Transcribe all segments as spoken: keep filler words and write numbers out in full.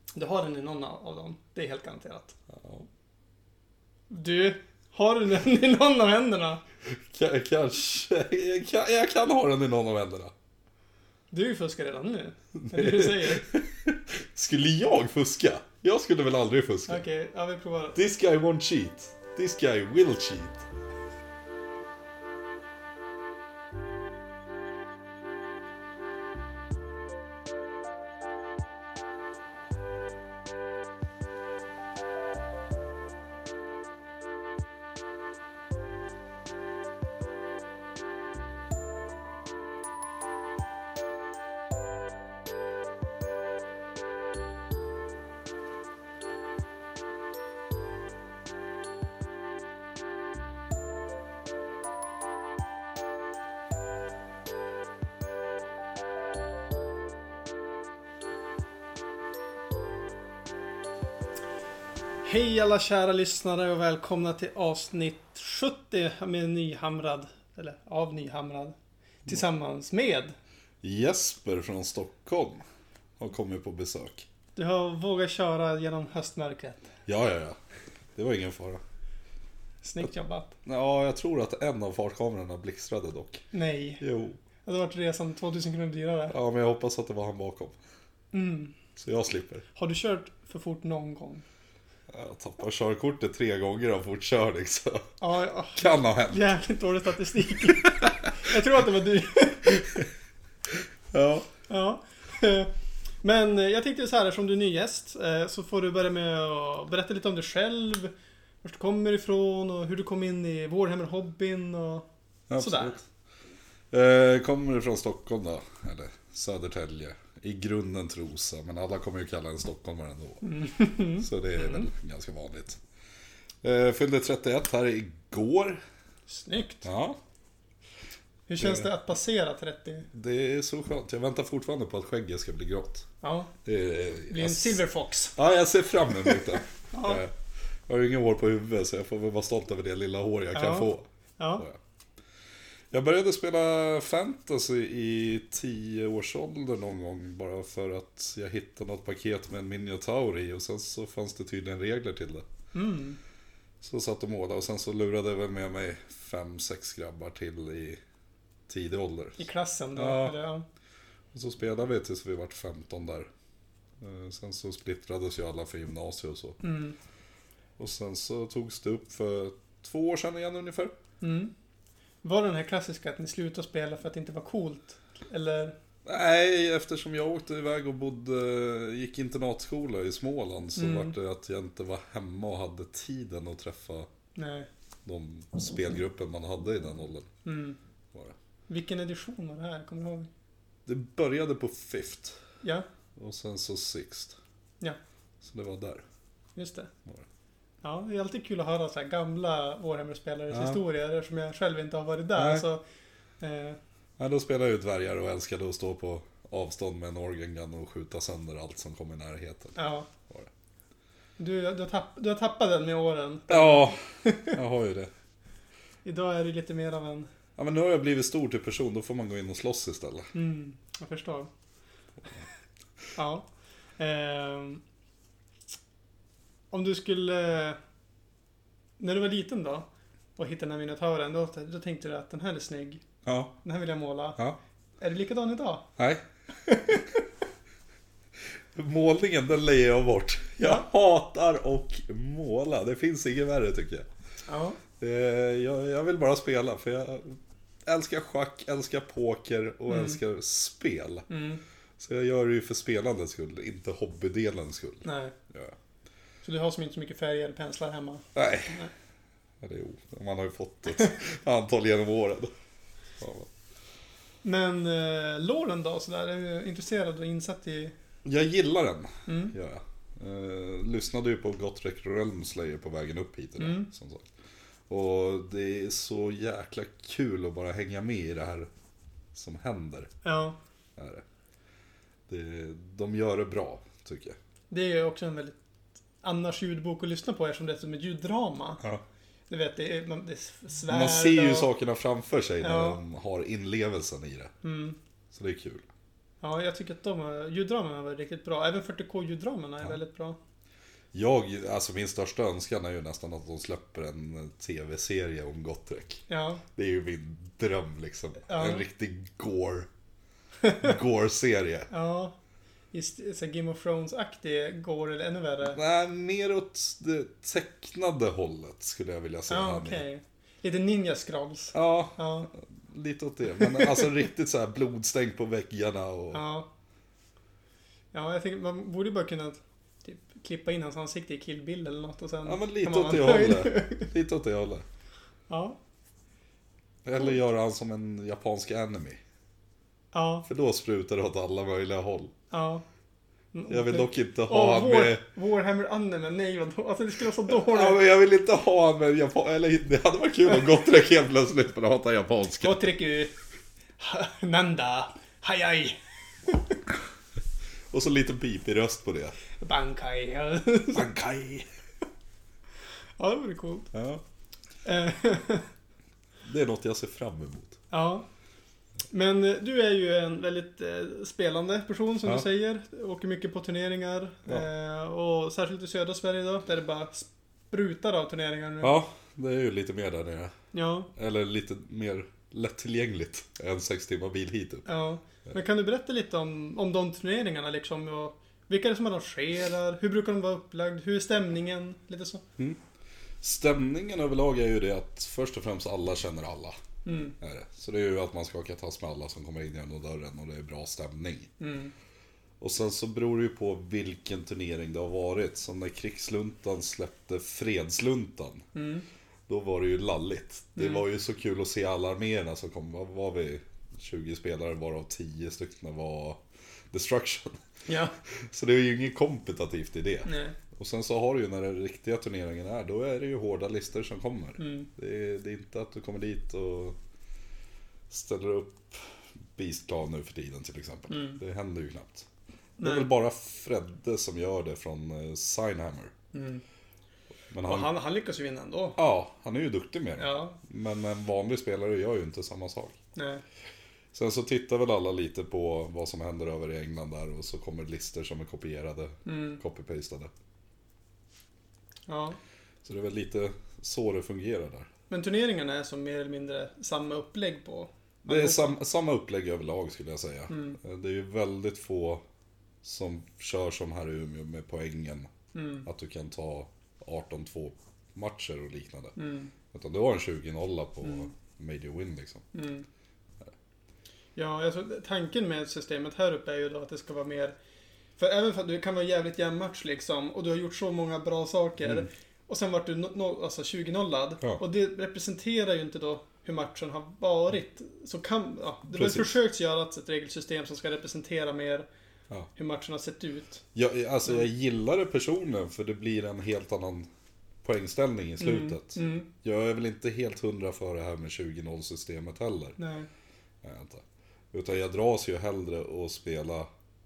Du har den i någon av dem. Det är helt garanterat. Ja. Du, har du den i någon av händerna? K- kanske. Jag kan, jag kan ha den i någon av händerna. Du fuskar redan nu. Är det du säger? Skulle jag fuska? Jag skulle väl aldrig fuska. Okej, okay, ja vi provar. This guy won't cheat. This guy will cheat. Hej alla kära lyssnare och välkomna till avsnitt sjuttio med Nyhamrad, eller av Nyhamrad, tillsammans med Jesper från Stockholm har kommit på besök. Du har vågat köra genom höstmörkret. Ja, ja, ja. Det var ingen fara. Snyggt jobbat. Ja, jag tror att en av fartkamerorna blixtrade dock. Nej. Jo. Det hade varit resan tvåtusen kronor dyrare. Ja, men jag hoppas att det var han bakom. Mm. Så jag slipper. Har du kört för fort någon gång? Jag tappar körkortet tre gånger av fortkörning, så Ja, ja. kan ha hänt. Jävligt dålig statistik. Jag tror att det var du. Ja. Ja. Men jag tänkte så här, som du är ny gäst så får du börja med att berätta lite om dig själv. Var du kommer ifrån och hur du kom in i Warhammer-hobbyn och sådär. Eh, kommer du från Stockholm då? Eller Södertälje? I grunden Trosa, men alla kommer ju kalla en stockholmare ändå. Mm. Så det är väl mm. ganska vanligt. Eh, fyllde trettioett här igår. Snyggt. Ja. Hur känns det att passera trettio? Det är så skönt. Jag väntar fortfarande på att skägget ska bli grått. Ja. Det är, blir en silverfox. Ja, jag ser fram emot det. Ja. Jag har ju ingen hår på huvudet, så jag får väl vara stolt över det lilla hår jag kan ja. få. Ja. Jag började spela fantasy i tio års ålder någon gång, bara för att jag hittade något paket med en minotaur i, och sen så fanns det tydligen regler till det. Mm. Så satt och målade, och sen så lurade jag väl med mig fem, sex grabbar till i tidig ålder. I klassen då? Ja. Eller, ja. Och så spelade vi tills vi var femton där. Sen så splittrades ju alla för gymnasiet och så. Mm. Och sen så togs det upp för två år sedan igen ungefär. Mm. Var det den här klassiska att ni slutade spela för att det inte var coolt? Eller? Nej, eftersom jag åkte iväg och bodde, gick internatskola i Småland, så mm. var det att jag inte var hemma och hade tiden att träffa Nej. de spelgrupper man hade i den åldern. Mm. Var det. Vilken edition var det här? Kommer du ihåg? Det började på Fifth. Ja. Och sen så Sixth. Ja. Så det var där. Just det. Var det. Ja, det är alltid kul att höra så här gamla Warhammer-spelares ja. historier, eftersom jag själv inte har varit där. Nej. Så, eh... ja, då spelade jag ju dvärgar och älskade att stå på avstånd med en organ gun och skjuta sönder allt som kom i närheten. Ja. Var det. Du, du, har tapp, du har tappat den med åren. Ja, jag har ju det. Idag är det lite mer av en... Ja, men nu har jag blivit stor till person, då får man gå in och slåss istället. Mm, jag förstår. Ja. Eh... Om du skulle... När du var liten då och hittade den här minotauren, då, då tänkte du att den här är snygg. Ja. Den här vill jag måla. Ja. Är det likadan idag? Nej. Målningen, den lägger jag bort. Jag Ja. hatar och måla. Det finns inget värre, tycker jag. Ja. Jag, jag vill bara spela, för jag älskar schack, älskar poker och Mm. älskar spel. Mm. Så jag gör det ju för spelandets skull, inte hobbydelens skull. Nej. Ja. Så du har som inte så mycket färger eller penslar hemma? Nej. Nej. Ja, det är o. Man har ju fått ett antal genom åren. Ja. Men eh, Lauren då, så där, är du intresserad och insatt i... Jag gillar den. Mm. Ja. Eh, lyssnade ju på Gotrek Realmslayer på vägen upp hit idag, Mm. som sagt. Och det är så jäkla kul att bara hänga med i det här som händer. Ja. Är det. Det, de gör det bra, tycker jag. Det är ju också en väldigt annars ljudbok att lyssna på, eftersom det är som ett ljuddrama. Ja. Du vet, det är, man, det är svärd Man ser ju och... sakerna framför sig när Ja. de har inlevelsen i det. Mm. Så det är kul. Ja, jag tycker att de ljuddramerna var riktigt bra. Även fyrtio K-ljuddramerna är Ja. väldigt bra. Jag, alltså min största önskan är ju nästan att de släpper en tv-serie om Gotrek. Ja, Det är ju min dröm liksom. Ja. En riktig gore gore-serie. ja. Just så Game of Thrones-aktig går eller ännu värre. Nej, mer åt det tecknade hållet skulle jag vilja säga. Ja, här okej. nu. Lite Ninja Scrolls. Ja, Ja, lite åt det. Men alltså riktigt så här blodstänk på väggarna och... ja. Ja, jag tänker man borde bara kunna typ klippa in hans ansikte i Kill Bill eller något och sen... Ja, men kan lite man åt det vara nöjd. hållet. Lite åt det hållet. Ja, Eller göra han som en japansk anime. ja, För då sprutar det åt alla möjliga håll. ja. Jag vill dock inte ha Åh, han War, med... Warhammer Anime, nej vadå? Alltså det skulle vara så Ja, dåligt. men jag vill inte ha han med japan... Eller det hade varit kul om Gotrek helt plötsligt för att hata japanska. Gotriku Nanda Hayai Och så lite pipig röst på det. Bankai. Ja, Bankai. ja det vore coolt. Ja, Eh, det är något jag ser fram emot. Ja. Men eh, du är ju en väldigt eh, spelande person som Ja. du säger. Åker mycket på turneringar. Ja. Eh, och särskilt i södra Sverige då, där det bara sprutar av turneringar nu. Ja, det är ju lite mer där nere. Ja, Eller lite mer lättillgängligt än sex timmar bil hit upp. ja. Men kan du berätta lite om, om de turneringarna liksom? Och vilka är det som arrangerar? Hur brukar de vara upplagd? Hur är stämningen? Lite så. Stämningen överlag är ju det att först och främst alla känner alla. Mm, Är det. Så det är ju att man ska åka tass med alla som kommer in genom dörren och det är bra stämning. mm, Och sen så beror det ju på vilken turnering det har varit. Som när krigsluntan släppte fredsluntan. mm. Då var det ju lalligt. Det Mm. var ju så kul att se alla arméerna som kom. Vad var vi? tjugo spelare varav tio stycken var Destruction. Ja, Så det är ju inget kompetitivt i det. nej. Och sen så har du ju när den riktiga turneringen är, då är det ju hårda listor som kommer. Mm. Det, är, det är inte att du kommer dit och ställer upp Beastclan nu för tiden till exempel. Mm. Det händer ju knappt. Det Nej. är väl bara Fredde som gör det från uh, Signhammer. Mm. Men Och han, han, han lyckas ju vinna ändå. ja, han är ju duktig med det. Ja, Men en vanlig spelare gör ju inte samma sak. nej. Sen så tittar väl alla lite på vad som händer över i England där och så kommer listor som är kopierade, Mm. copy-pastade. Ja. Så det är väl lite så det fungerar där. Men turneringarna är som mer eller mindre samma upplägg på. Det är sam, samma upplägg överlag skulle jag säga. Mm. Det är ju väldigt få som kör som här i Umeå med poängen. Mm. Att du kan ta arton två matcher och liknande. Mm. Utan du har en tjugo noll på Mm. major win liksom. Mm. Ja, alltså, tanken med systemet här uppe är ju då att det ska vara mer... För även för att det kan vara jävligt jämn match liksom, och du har gjort så många bra saker. Mm. Och sen vart du no, no, alltså tjugo nollad. Ja. Och det representerar ju inte då hur matchen har varit. Så kan... Ja, det har Precis. försökt göra ett regelsystem som ska representera mer Ja. hur matchen har sett ut. Jag, alltså jag gillar det personen för det blir en helt annan poängställning i slutet. Mm. Mm. Jag är väl inte helt hundra för det här med tjugo noll systemet heller. Nej. Jag vet inte. Utan jag dras ju hellre att spela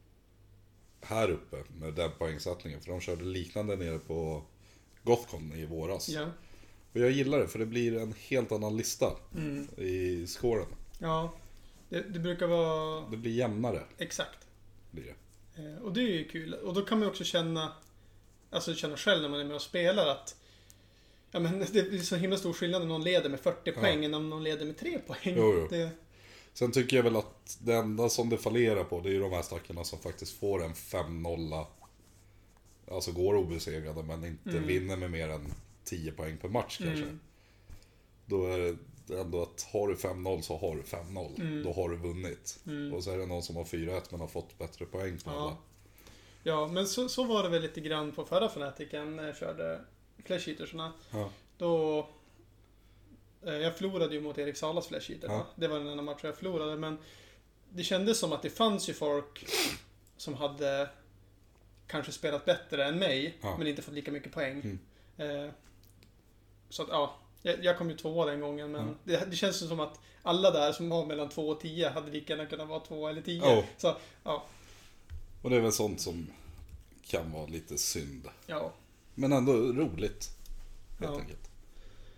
här uppe med den poängsättningen. För de körde liknande nere på Gothcon i våras. Ja. Och jag gillar det för det blir en helt annan lista Mm. i scoren. Ja. Det, det brukar vara... Det blir jämnare. Exakt. Blir det. Eh, Och det är ju kul. Och då kan man ju också känna, alltså känna själv när man är med och spelar att ja, men det är så himla stor skillnad om någon leder med fyrtio Ja. poäng än om någon leder med tre poäng. Jo, jo. Det, Sen tycker jag väl att det enda som det fallerar på det är ju de här stackarna som faktiskt får en fem noll. Alltså går obesegrade men inte Mm. vinner med mer än tio poäng per match kanske. Mm. Då är det ändå att har du fem noll så har du fem noll. Mm. Då har du vunnit. Mm. Och så är det någon som har fyra ett men har fått bättre poäng på alla. ja. ja, men så, så var det väl lite grann på förra Fanatiken när jag körde Flash Eatersarna. Ja. Då... eh, Jag förlorade ju mot Erik Salas Flash Eater. Ja. va? Det var den enda matchen jag förlorade. Men det kändes som att det fanns ju folk som hade kanske spelat bättre än mig. Ja. Men inte fått lika mycket poäng. Mm. Eh, Så att ja, jag, jag kom ju tvåa den gången. Men Ja. det, det känns ju som att alla där som var mellan två och tio hade lika gärna kunnat vara två eller tio. Ja. Så ja, Och det är väl sånt som kan vara lite synd. ja. Men ändå roligt. Helt Ja. enkelt.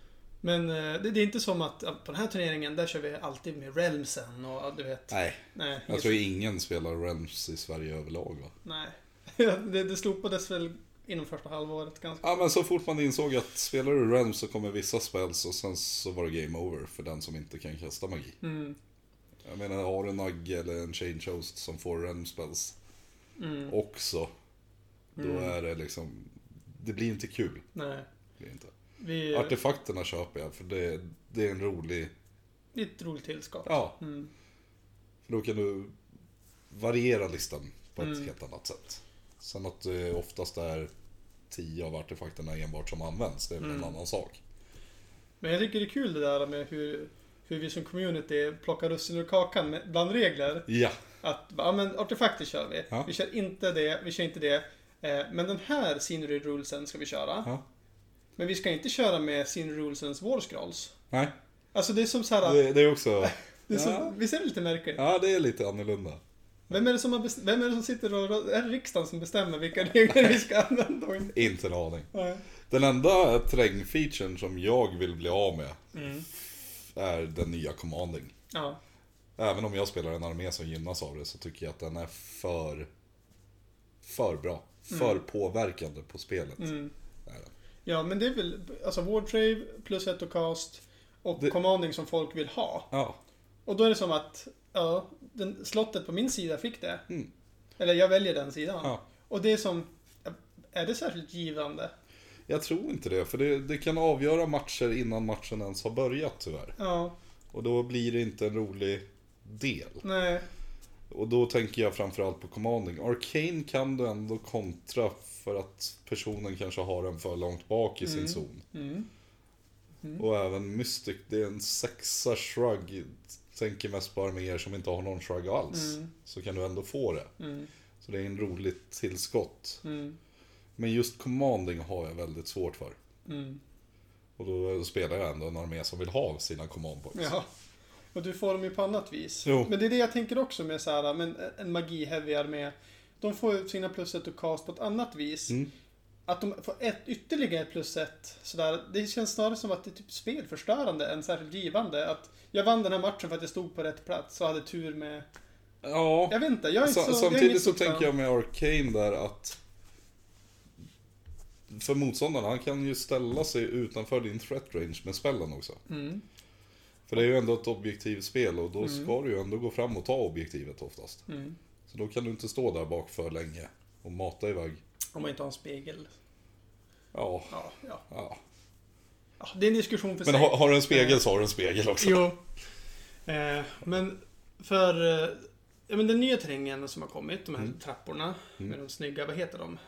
Men eh, det, det är inte som att ja, på den här turneringen, där kör vi alltid med Realmsen och du vet. Nej, Nej jag tror ingen spelar Realms i Sverige överlag, va? Nej, det, det slopades väl inom första halvåret ganska. Ja, men så fort man insåg att spelar du Realms så kommer vissa spells och sen så var det game over för den som inte kan kasta magi. Mm. Jag menar, har du en Nugg eller en Change Host som får Realm spells Mm. också, då Mm. är det liksom, det blir inte kul. Nej. Det blir inte. Vi, Artefakterna köper jag, för det, det är en rolig... det är ett roligt tillskott. Ja, Mm. för då kan du variera listan på ett Mm. helt annat sätt. Sen att det oftast är tio av artefakterna enbart som används, det är väl Mm. en annan sak. Men jag tycker det är kul det där med hur, hur vi som community plockar russin ur kakan med, bland regler. Ja, Att, ja men artefakter kör vi. Ja. Vi kör inte det, vi kör inte det. Eh, men den här scenery rulesen ska vi köra. ja. Men vi ska inte köra med scenery rulesens war scrolls. Nej, Alltså det är som såhär, det, det är också... det är som, Ja. visst är det lite märkligt? Ja, det är lite annorlunda. Vem är det som, har best- vem är det som sitter och, är det riksdagen som bestämmer vilka regler vi ska använda och inte? Inte en aning. Nej. Den enda terrängfeaturen som jag vill bli av med Mm. är den nya commanding. Ja. Även om jag spelar en armé som gynnas av det så tycker jag att den är för för bra. För Mm. påverkande på spelet. Mm. Är den. Ja, men det är väl, alltså Wartrave plus ett och cast och Det- commanding som folk vill ha. Ja, Och då är det som att, ja, den, slottet på min sida fick det. Mm. Eller jag väljer den sidan. ja. Och det är som, är det särskilt givande? Jag tror inte det, för det, det kan avgöra matcher innan matchen ens har börjat tyvärr. Ja, Och då blir det inte en rolig del. nej. Och då tänker jag framförallt på commanding. Arcane kan du ändå kontra för att personen kanske har den för långt bak i sin Mm. zon. Mm. Mm. Och även Mystic, det är en sexa shrug. Tänker mest på arméer som inte har någon shrug alls. Mm. Så kan du ändå få det. Mm. Så det är en roligt tillskott. Mm. Men just commanding har jag väldigt svårt för. Mm. Och då spelar jag ändå en armé som vill ha sina command points. Ja. Och du får dem ju på annat vis. Jo. Men det är det jag tänker också med så här, men en magi-heavy armé. De får ju sina plus ett och cast på ett annat vis. Mm. Att de får ett ytterligare plus ett sådär, det känns snarare som att det är typ spelförstörande än särskilt givande. Att jag vann den här matchen för att jag stod på rätt plats och hade tur med... Ja, Jag vet inte, jag är inte Sa- så... jag är samtidigt inget så stort fan. tänker jag med Arcane där att för motståndaren, han kan ju ställa sig utanför din threat range med spellen också. Mm. För det är ju ändå ett objektivspel och då Mm. ska du ju ändå gå fram och ta objektivet oftast. Mm. Så då kan du inte stå där bak för länge och mata iväg. Om man inte har en spegel. Ja, Ja, ja. ja. ja det är en diskussion för Men sig. har, har du en spegel så har du en spegel också. Jo. Eh, men för... Eh, ja, men den nya terrängen som har kommit, de här Mm. trapporna med de snygga, vad heter de?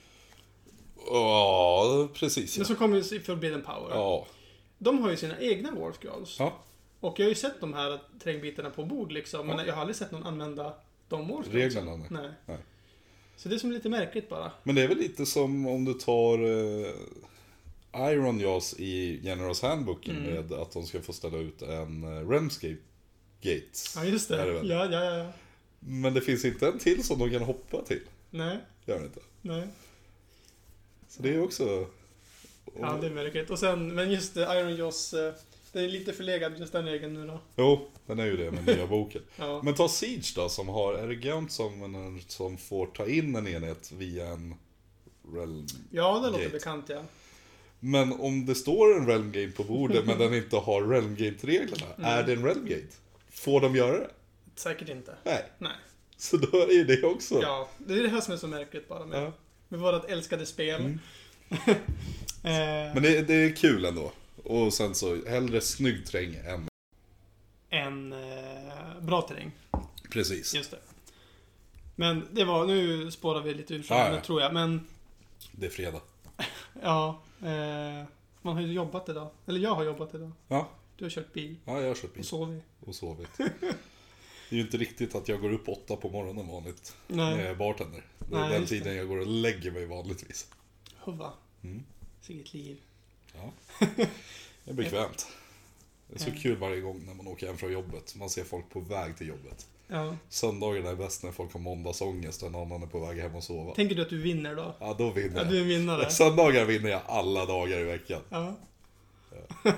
Ja, precis. Men Ja. som kommer i Forbidden Power. Ja. De har ju sina egna war scrolls. Ja, Och jag har ju sett de här terrängbitarna på bord liksom, men Ja. jag har aldrig sett någon använda de war scrolls. reglerna. Nej. Nej. Nej. Så det är som lite märkligt bara. Men det är väl lite som om du tar eh, Iron Jaws i Generals Handbooken Mm. med att de ska få ställa ut en eh, Realmscape Gates. Ja, just det. Är det väl? ja, ja, ja, ja. Men det finns inte en till som de kan hoppa till. Nej, Gör det inte. nej. Så det är också... Ja, det är märkligt. Och sen, men just det, Iron Jaws, eh, den är lite förlegad just den regeln nu då. Jo, den är ju det med nya boken. Ja. Men ta Siege då, som har, är det Gaunt som, som får ta in en enhet via en Realm. Ja, det låter Gate. bekant, ja. Men om det står en Realm Gate på bordet men den inte har Realm Gate-reglerna, Mm. är det en Realm Gate? Får de göra det? Säkert inte. Nej. Nej. Så då är ju det också. Ja, det är det här som är så märkligt bara med, Ja. med vårat älskade spel. Mm. eh, Men det, det är kul ändå. Och sen så, hellre snygg terräng än... en eh, bra terräng. Precis. Just det. Men det var, nu spårar vi lite ur Ja, ja. ja, tror jag. Men Det är fredag. ja, eh, man har ju jobbat idag. Eller jag har jobbat idag. Ja, Du har kört bil ja jag har kört bil och sovit. och sovit. Det är ju inte riktigt att jag går upp åtta på morgonen vanligt. Nej. När jag är bartender. Det är Nej, den just det. tiden jag går och lägger mig vanligtvis. Huva. Mm. Sitt liv. Ja. Det är bekvämt. Det är så kul varje gång när man åker hem från jobbet. Man ser folk på väg till jobbet. Ja. Söndagarna är bäst när folk har måndagsångest och en annan är på väg hem och sova. Tänker du att du vinner då? Ja, då vinner Ja, jag. du är en vinnare. Söndagar vinner jag alla dagar i veckan. Ja. Ja.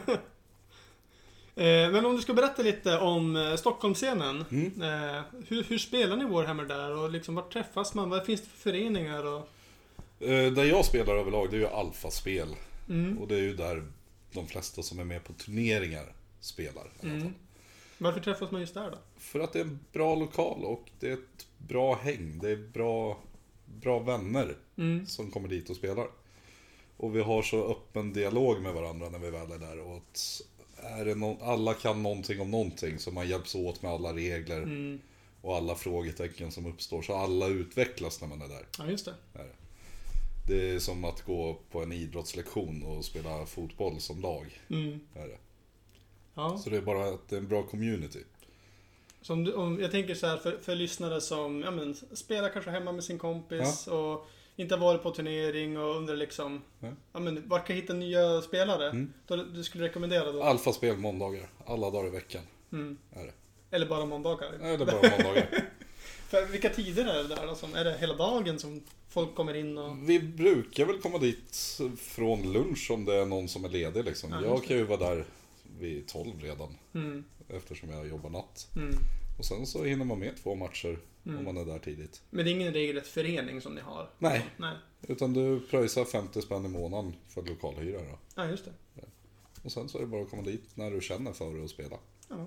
eh, men om du ska berätta lite om eh, Stockholmsscenen. Mm. Eh, hur, hur spelar ni Warhammer där? Och liksom, var träffas man? Vad finns det för föreningar? Och... Eh, där jag spelar överlag, det är ju alfaspel. Mm. Och det är ju där de flesta som är med på turneringar spelar. I alla fall. Mm. Varför träffas man just där då? För att det är en bra lokal och det är ett bra häng. Det är bra, bra vänner Mm. som kommer dit och spelar. Och vi har så öppen dialog med varandra när vi väl är där. Och att är det no- alla kan någonting om någonting, så man hjälps åt med alla regler Mm. och alla frågetecken som uppstår. Så alla utvecklas när man är där. Ja, just det. Är det. Det är som att gå på en idrottslektion och spela fotboll som lag. Mm. Är det. Ja. Så det är bara att det är en bra community. Så om du, om, jag tänker så här för, för lyssnare som ja, men, spelar kanske hemma med sin kompis och inte har varit på turnering och undrar liksom Ja. ja, men, var kan jag hitta nya spelare? Mm. Då, du skulle rekommendera då? Alfaspel måndagar, alla dagar i veckan. Mm. Är det. Eller bara måndagar? Nej, det är bara måndagar. För vilka tider är det där? Alltså, är det hela dagen som folk kommer in och... Vi brukar väl komma dit från lunch om det är någon som är ledig liksom. Ja, Jag kan ju vara där vid tolv redan. Mm. Eftersom jag jobbar natt. Mm. Och sen så hinner man med två matcher Mm. om man är där tidigt. Men det är ingen regelrätt förening som ni har? Nej. Nej. Utan du pröjsar femtio spänn i månaden för lokalhyra då. Ja, just det. Och sen så är det bara att komma dit när du känner för det och spela. Ja.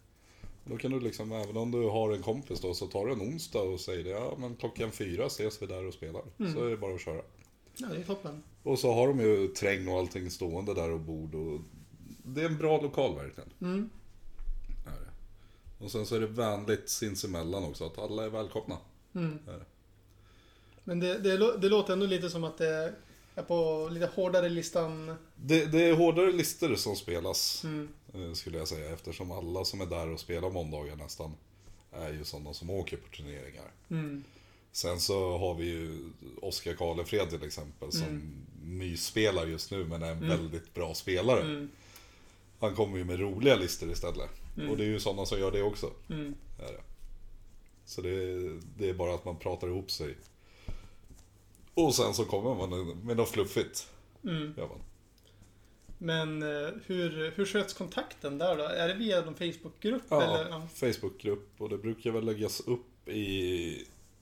Då kan du liksom, även om du har en kompis då, så tar du en onsdag och säger ja men klockan fyra ses vi där och spelar. Mm. Så är det bara att köra. Ja, det är toppen. Och så har de ju träng och allting stående där och bord och det är en bra lokal verkligen. Mm. Är det. Och sen så är det vänligt sinsemellan också, att alla är välkomna. Mm. Är det. Men det, det, lå- det låter ändå lite som att det är på lite hårdare listan. Det, det är hårdare listor som spelas, Mm. eh, skulle jag säga, eftersom alla som är där och spelar måndagar nästan är ju sådana som åker på turneringar. Mm. Sen så har vi ju Oskar Karlefred till exempel som Mm. nyspelar just nu men är en Mm. väldigt bra spelare. Mm. Han kommer ju med roliga listor istället. Mm. Och det är ju sådana som gör det också. Mm. Är det. Så det är, det är bara att man pratar ihop sig. Och sen så kommer man med något fluffigt. Mm. Gör man. Men eh, hur, hur sköts kontakten där då? Är det via någon Facebookgrupp? Ja, Eller? Ja. Facebookgrupp. Och det brukar väl läggas upp i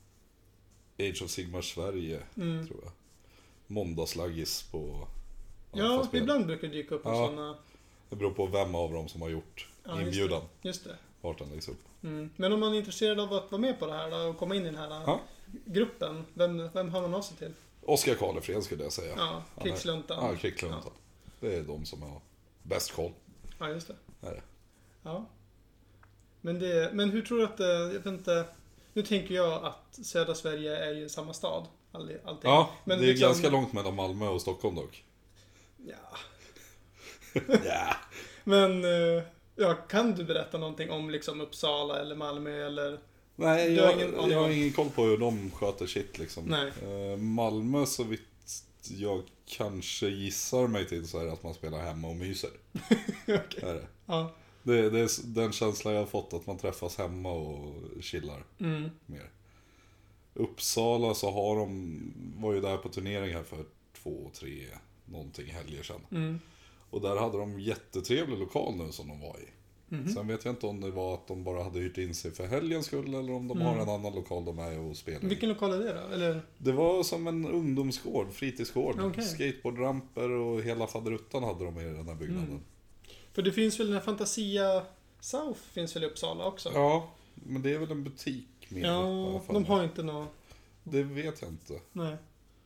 Age of Sigmar Sverige, Mm. tror jag. Måndagslaggis på Ja, Alfaspel. ibland brukar det dyka upp Ja. sådana. Det beror på vem av dem som har gjort Ja, just inbjudan. Just det. Vart den läggs upp. Mm. Men om man är intresserad av att vara med på det här då, och komma in i den här Ja. gruppen, vem, vem har man av sig till? Oskar Karlefred skulle jag säga. Ja, Han är- krigsluntan. Ja, krigsluntan. Det är de som har bäst koll. Ja, just det. Är det. Ja. Men, det, men hur tror du att det, jag vet inte, nu tänker jag att södra Sverige är ju samma stad. All, allting. Ja, men det är liksom- ganska långt mellan Malmö och Stockholm dock. Ja. Ja. Men, eh, ja, kan du berätta någonting om liksom Uppsala eller Malmö eller? Nej, Du har jag, ingen aning jag har om- ingen koll på hur de sköter shit liksom. Nej. Eh, Malmö, så vitt jag kanske gissar mig till, så är det att man spelar hemma och myser. Okej. Är det. Ja. Det, det är s- den känslan jag har fått, att man träffas hemma och chillar Mm. mer. Uppsala så har de, var ju där på turnering här för två, tre, någonting helger sedan. Mm. Och där hade de jättetrevlig lokal nu som de var i. Mhm. Sen vet jag inte om det var att de bara hade hyrt in sig för helgens skull eller om de Mm. har en annan lokal de är och spelar i. Vilken lokal är det då? Eller? Det var som en ungdomsgård, fritidsgård. Okej. Skateboardramper och hela faderuttan hade de i den här byggnaden. Mm. För det finns väl den här Fantasia South finns väl i Uppsala också? Ja, men det är väl en butik mer. Ja, i alla fall. de har inte något. Det vet jag inte. Nej.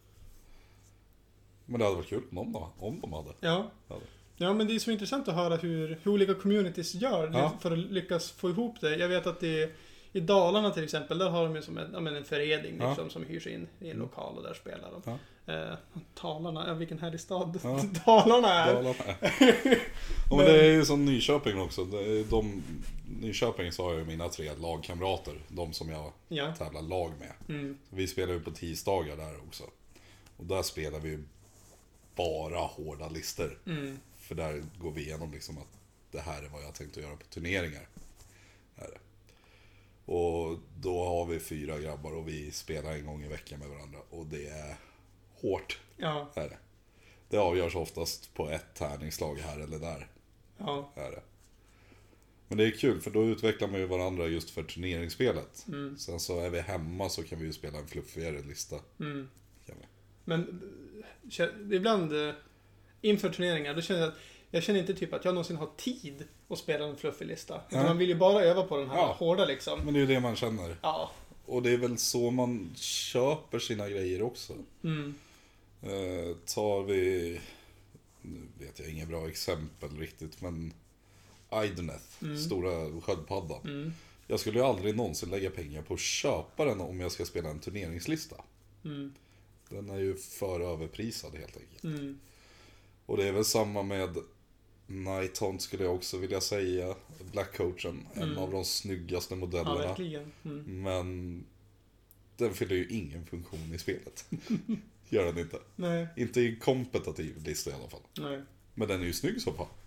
Men det hade varit kul om de, om de hade. Ja. Ja. Ja, men det är så intressant att höra hur, hur olika communities gör Ja. för att lyckas få ihop det. Jag vet att i, i Dalarna till exempel, där har de ju som en, ja, men en förening Ja. liksom, som hyrs in i en Mm. lokal och där spelar de. Ja. Eh, Dalarna, ja, vilken härlig stad Ja. Dalarna är. Dalarna. Ja, men det är ju som Nyköping också. Det är de, Nyköping så har jag ju mina tre lagkamrater. De som jag Ja. tävlar lag med. Mm. Vi spelar ju på tisdagar där också. Och där spelar vi ju bara hårda listor. Mm. För där går vi igenom liksom att det här är vad jag tänkte göra på turneringar. Är det. Och då har vi fyra grabbar och vi spelar en gång i veckan med varandra. Och det är hårt. Ja. Är det. Det avgörs oftast på ett tärningsslag här eller där. Ja. Är det. Men det är kul för då utvecklar man ju varandra just för turneringsspelet. Mm. Sen så är vi hemma så kan vi ju spela en fluffigare lista. Mm. Kan vi. Men kä- ibland eh, inför turneringar, då känner jag att jag känner inte typ att jag någonsin har tid att spela en fluffig lista. Utan Nej. man vill ju bara öva på den här Ja. hårda liksom. Men det är ju det man känner. Ja. Och det är väl så man köper sina grejer också. Mm. Eh, tar vi... Nu vet jag inget bra exempel riktigt, men... Idoneth, Mm. stora sköldpaddan. Mm. Jag skulle ju aldrig någonsin lägga pengar på att köpa den om jag ska spela en turneringslista. Mm. Den är ju för överprisad helt enkelt. Mm. Och det är väl samma med Nighthaunt skulle jag också vilja säga. Black Coachen, en Mm. av de snyggaste Ja, modellerna. verkligen. Mm. Men den fyller ju ingen funktion i spelet. Gör den inte. Nej, Inte i kompetitiv lista i alla fall. nej. Men den är ju snygg så fan.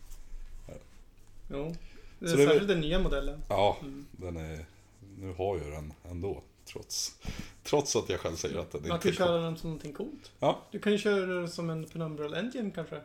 Jo. Det är Så det är särskilt väl- den nya modellen. Ja, Mm. den är... Nu har jag den ändå. Trots, trots att jag själv säger att den Man inte kan är ju köra den som någonting coolt. Ja. Du kan ju köra den som en Penumbral Engine kanske.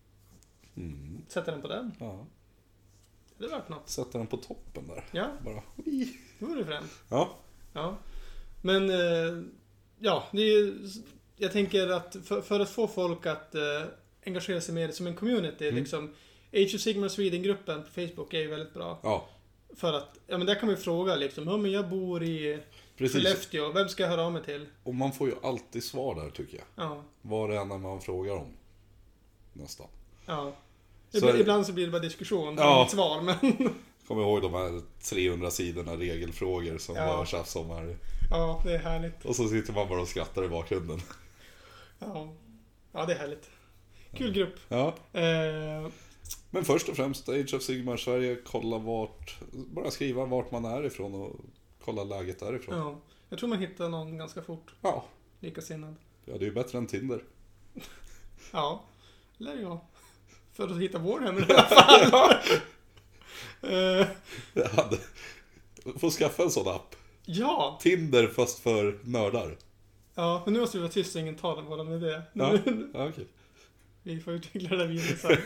Mm. Sätta den på den. Ja. Det är värt något. Sätter den på toppen där. Ja, Bara. det vore fränt. Ja. Ja. Men, eh, ja, det är ju, jag tänker att för, för att få folk att eh, engagera sig mer som en community, Mm. liksom, Age of Sigmar Sweden-gruppen på Facebook är ju väldigt bra. Ja. För att, ja men där kan man ju fråga liksom, ja men jag bor i Precis. Skellefteå, vem ska jag höra av mig till? Och man får ju alltid svar där tycker jag. Ja, Vad det än är man frågar om. Nästan. ja. Så Ibland, är det- ibland så blir det bara diskussion, Ja. inget svar, men Kommer ihåg de här trehundra sidorna regelfrågor som Ja. var tjafs om här. ja, det är härligt. Och så sitter man bara och skrattar i bakgrunden. Ja, ja det är härligt. Kul grupp. Ja. Eh, Men först och främst Age of Sigmar Sverige, kolla vart, bara skriva vart man är ifrån och kolla läget därifrån. ja, jag tror man hittar någon ganska fort, Ja, likasinnad. ja det är ju bättre än Tinder. Ja, lär jag. För att hitta Warhammer i alla fall. Eh, Jag hade, får skaffa en sån app. ja, Tinder fast för nördar. ja, men nu måste vi vara tysta och ingen talar bara med det. Ja, ja okej. Vi får utveckla det där vidare sen.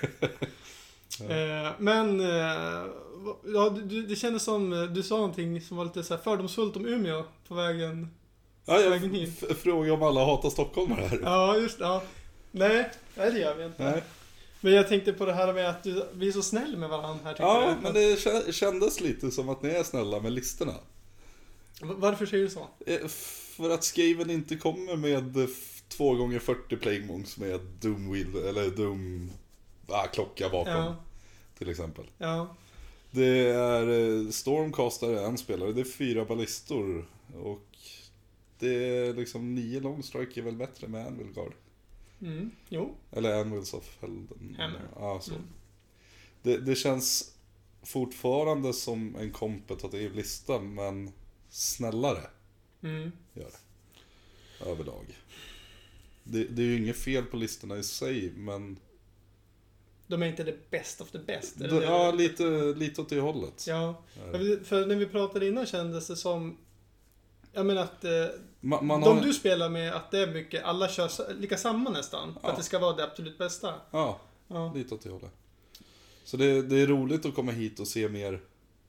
eh, men, eh, ja, du, det kändes som, eh, du sa någonting som var lite så här fördomsfullt om Umeå på vägen. Ja, jag Vägen hit. f- frågar om alla hatar stockholmare här. Ja, just ja. Nej, nej det gör vi inte. Nej. Men jag tänkte på det här med att du, vi är så snäll med varandra här tycker Ja, jag. men det kä- kändes lite som att ni är snälla med listorna. V- Varför säger du så? Eh, För att Skaven inte kommer med eh, f- två gånger fyrtio Plague Monks med Doom Wheel, eller Doom ah, klocka bakom Ja, till exempel. ja, Det är eh, Stormcaster är en spelare, det är fyra ballistor och det är liksom nio Longstrike är väl bättre med Anvil Guard. mm, jo. Eller Anvils of Helden. Hammer. Ja, så. Mm. Det, det känns fortfarande som en kompetitiv lista, men snällare Mm. gör det. Överlag. Det, det är ju inget fel på listorna i sig, men... De är inte det best of the best. eller Det, det? ja, lite, lite åt det hållet. Ja, Är det. Ja, för när vi pratade innan kändes det som, jag menar att eh, Ma, man de har, du spelar med, att det är mycket, alla kör sa- lika samma nästan. För Ja. att det ska vara det absolut bästa. Ja, Ja, lite åt det hållet. Så det, det är roligt att komma hit och se mer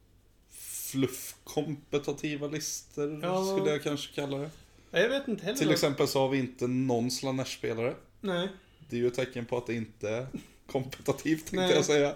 fluffkompetitiva listor, Ja. skulle jag kanske kalla det. Ja, jag vet inte heller. Till vad- exempel så har vi inte någon Slanesh-spelare. Nej, Det är ju ett tecken på att det inte är kompetitivt, tänkte Nej. jag säga.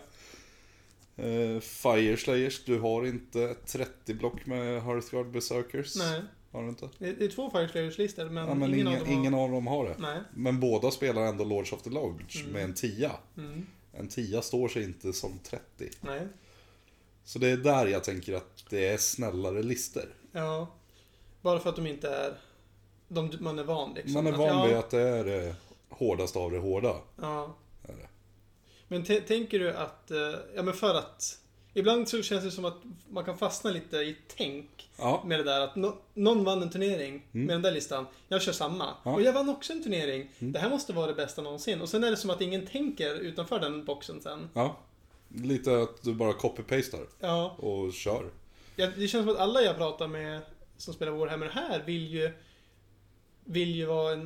Uh, Fire Slayers, du har inte trettio block med Hearthguard Berserkers. nej. Har du inte? Det det är två Fireslayers-listor, men, Ja, men ingen, ingen, av dem har... ingen av dem har det. Nej. Men båda spelar ändå Lords of the Lodge Mm. med en tia. Mm. En tia står sig inte som trettio. Nej. Så det är där jag tänker att det är snällare listor. Ja. Bara för att de inte är... De man är van liksom. Man är Att, van ja, vid att det är det hårdaste av det hårda. Ja. Är det. Men t- tänker du att... eh, Ja, men för att... Ibland så känns det som att man kan fastna lite i tänk Ja, med det där att no- någon vann en turnering Mm. med den där listan. Jag kör samma. Ja. Och jag vann också en turnering. Mm. Det här måste vara det bästa någonsin. Och sen är det som att ingen tänker utanför den boxen sen. ja. Lite att du bara copy-pastar Ja, och kör. ja, det känns som att alla jag pratar med som spelar Warhammer här vill ju vill ju vara en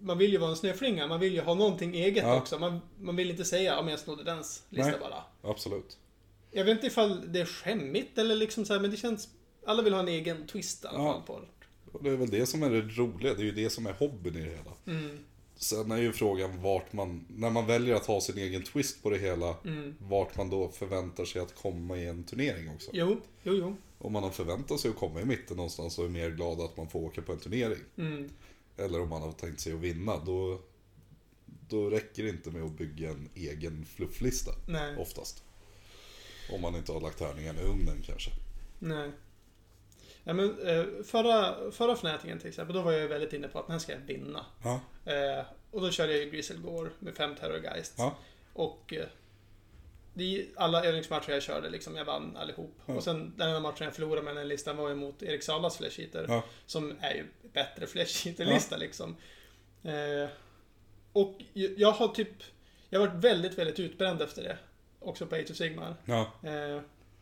man vill ju vara en snöflinga. Man vill ju ha någonting eget Ja. också. Man, man vill inte säga, ja men jag snodde dens lista Nej. bara. Absolut. Jag vet inte ifall det är skämmigt eller liksom så här, men det känns... Alla vill ha en egen twist i alla Ja. fall på det. Och det är väl det som är det roliga, det är ju det som är hobbyn i det hela. Mm. Sen är ju frågan vart man, när man väljer att ha sin egen twist på det hela, Mm. vart man då förväntar sig att komma i en turnering också. Jo, jo, jo. Om man har förväntat sig att komma i mitten någonstans och är mer glad att man får åka på en turnering. Mm. Eller om man har tänkt sig att vinna, då, då räcker det inte med att bygga en egen flufflista. Nej. Oftast. Om man inte har lagt tärningen i ugnen kanske. Nej. Ja, men, eh, förra, förra fnätingen till exempel, då var jag väldigt inne på att den här ska jag vinna. Ja. Eh, och då körde jag ju Griselgore med fem Terrorgeist. Ja. Och eh, det, alla övningsmatcher jag körde, liksom, jag vann allihop. Ja. Och sen den enda matchen jag förlorade med den listan var emot Erik Salas Flesh Eater. Ja. Som är ju bättre Flesh Eater-lista liksom. Eh, och jag, jag har typ, jag har varit väldigt, väldigt utbränd efter det. Också på Age of Sigmar. Ja. Eh,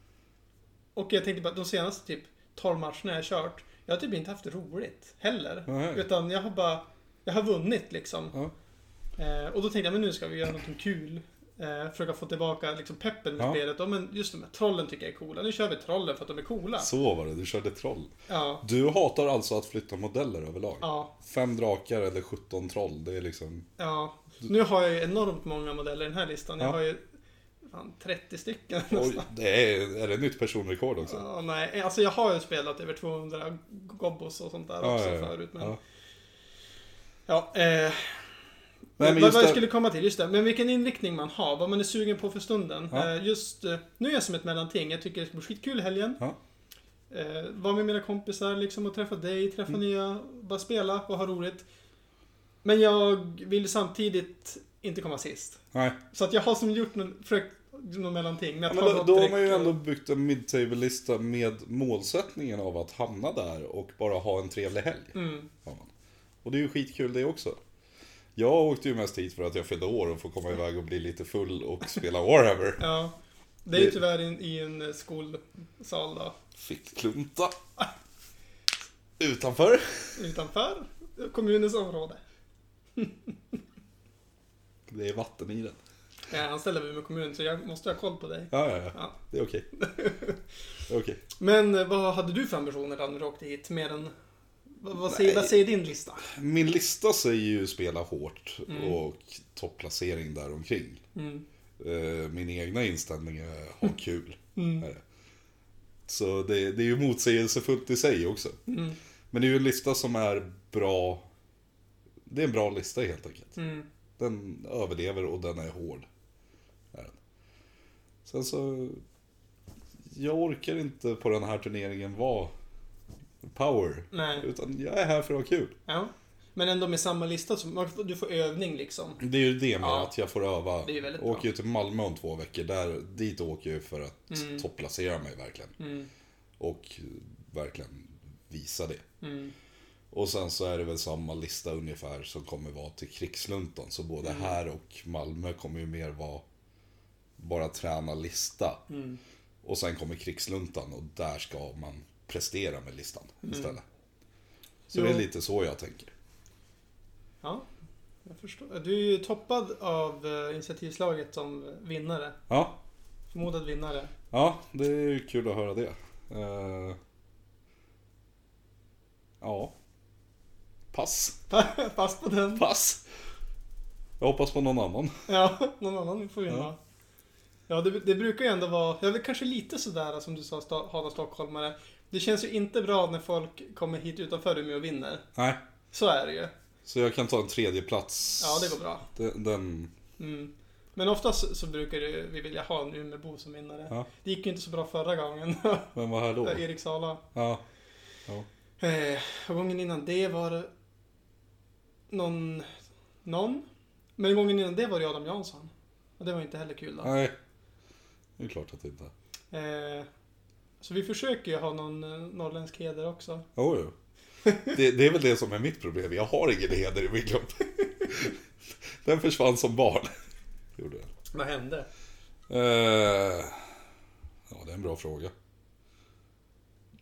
och jag tänkte bara, de senaste typ tolv matcherna jag har kört, jag har typ inte haft det roligt heller. Nej. Utan jag har bara, jag har vunnit liksom. Ja. Eh, och då tänkte jag, men nu ska vi göra något kul. Eh, försöka få tillbaka liksom peppen med Ja. spelet. Och, men just de här trollen tycker jag är coola. Nu kör vi trollen för att de är coola. Så var det, du körde troll. Ja, Du hatar alltså att flytta modeller överlag? ja, Fem drakar eller sjutton troll, det är liksom... ja. Nu har jag ju enormt många modeller i den här listan. Jag Ja. har ju fan, trettio stycken Oj, nästan. det är, är det nytt personrekord också? Ja, nej, alltså jag har ju spelat över tvåhundra gobbos och sånt där Ja, också ja, ja. förut. Men... Ja. Ja, eh, Nej, men vad just vad jag det- skulle komma till, just det. Men vilken inriktning man har, vad man är sugen på för stunden. Ja. Eh, just, eh, nu är jag som ett mellanting. Jag tycker det ska bli skitkul i helgen. Ja. Eh, vara med mina kompisar liksom och träffa dig, träffa Mm. nya, bara spela och ha roligt. Men jag vill samtidigt inte komma sist. Nej. Så att jag har som gjort någon, försökt någon mellanting. Med Ja, att men ta då, något då har direkt man ju och- ändå byggt en midtable-lista med målsättningen av att hamna där och bara ha en trevlig helg. Mm. Har man. Och det är ju skitkul det också. Jag åkte ju mest hit för att jag fyllde år och får komma iväg och bli lite full och spela Warhammer. Ja. Det är ju Det- tyvärr in, i en eh, skolsal då. Fick klunta. Utanför. Utanför kommunens område. Det är vatten i den. Jag anställer mig med kommunen så jag måste ha koll på dig. Ja, ja, ja. Ja. Det är okej. Det är okej. Men eh, vad hade du för ambitioner när du åkte hit? Mer än... Vad, vad, säger, Nej. vad säger din lista? Min lista säger ju spela hårt Mm. och topplacering där omkring. Mm. Eh, Min egna inställning är ha kul. Mm. Är det. Så det, det är ju motsägelsefullt i sig också. Mm. Men det är ju en lista som är bra. Det är en bra lista helt enkelt. Mm. Den överlever och den är hård. Är den. Sen så... Jag orkar inte på den här turneringen vara power. Nej. Utan jag är här för att ha kul. Ja. Men ändå med samma lista, så man får- du får övning liksom. Det är ju det med Ja. att jag får öva. Det är väldigt Jag åker bra. ju till Malmö om två veckor. Där, dit åker jag ju för att Mm. topplacera mig verkligen. Mm. Och verkligen visa det. Mm. Och sen så är det väl samma lista ungefär som kommer vara till Krigsluntan. Så både Mm. här och Malmö kommer ju mer vara bara träna lista. Mm. Och sen kommer Krigsluntan och där ska man prestera med listan istället. Så Jo. det är lite så jag tänker. Ja, jag förstår. Du är ju toppad av uh, initiativslaget som vinnare. Ja, Förmodad vinnare. ja det är ju kul att höra det. Eh, ja. Pass. Pass på den. Pass. Jag hoppas på någon annan. Ja, någon annan får vinna. Ja. Ja, det, det brukar ju ändå vara... Jag vill kanske lite sådär som du sa, sta- hata stockholmare. Det känns ju inte bra när folk kommer hit utanför Umeå och vinner. Nej. Så är det ju. Så jag kan ta en tredje plats. Ja, det går bra. Den, den Mm. Men oftast så brukar det, vi vilja ha en Umeåbo som vinnare. Ja. Det gick ju inte så bra förra gången. vem var här då? Erik Sala. Ja. Ja. Eh, och gången innan det var det någon, någon. Men gången innan det var det Adam Jansson. Och det var inte heller kul då. Nej. Det är klart att det inte är. Eh, så vi försöker ju ha någon eh, norrländsk heder också. Oh, jo. det, det är väl det som är mitt problem. Jag har ingen heder i min klubb. Den försvann som barn. Gjorde den. Vad hände? Eh, ja, det är en bra fråga.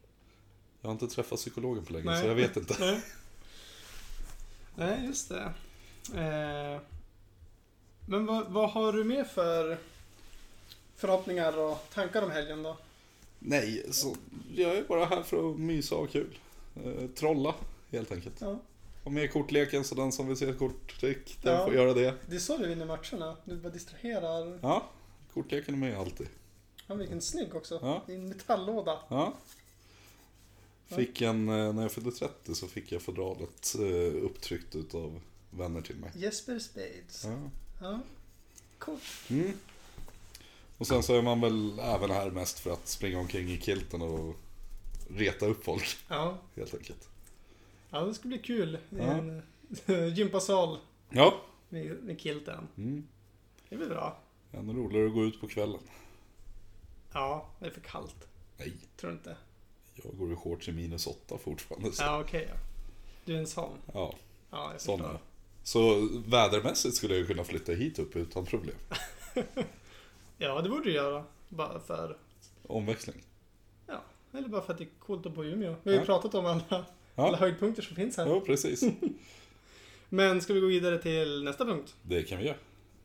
Jag har inte träffat psykologen på länge, Nej. så jag vet inte. Nej. Nej, just det. Eh, men vad, vad har du med för förhoppningar och tankar om helgen då? Nej, så jag är bara här för att mysa och ha kul. Eh, trolla, helt enkelt. Ja. Och med kortleken, så den som vill se ett korttrick, den Ja. får göra det. Det är så du vinner matcherna. Du bara distraherar. Ja, kortleken är med alltid. Ja, vilken snygg också. Ja. I en metalllåda. Ja. Fick en, eh, när jag fyllde trettio så fick jag fodralet eh, upptryckt utav vänner till mig. Jesper Spades. Ja. Ja. Coolt. Mm. Och sen så är man väl även här mest för att springa omkring i kilten och reta upp folk, Ja. helt enkelt. Ja, det ska bli kul. I Ja. en gympasal Ja. med, med kilten. Mm. Det blir bra. Ännu roligare att gå ut på kvällen. Ja, det är för kallt. Nej, Tror du inte? jag går i shorts i minus åtta fortfarande. Så. Ja, okej. Ja. Du är en sån. Ja, Ja, jag sån är förstår. jag. Så vädermässigt skulle jag kunna flytta hit upp utan problem. Ja, det borde du göra. Bara för... Omväxling. Ja, eller bara för att det är coolt att bo i Umeå. Vi har ju Ja. pratat om alla, alla Ja, höjdpunkter som finns här. ja precis. Men ska vi gå vidare till nästa punkt? Det kan vi göra.